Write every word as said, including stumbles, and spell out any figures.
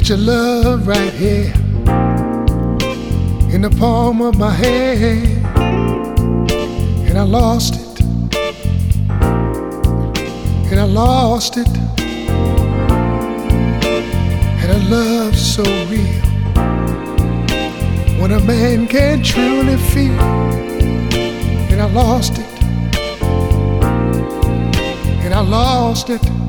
Got your love right here in the palm of my hand, and I lost it, and I lost it, and a love so real, when a man can truly feel, and I lost it, and I lost it.